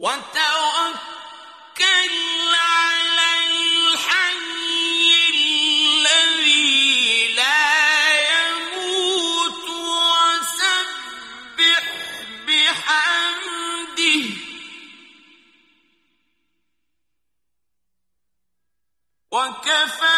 وتوكل على الحي الذي لا يموت وسبح بحمده وكفى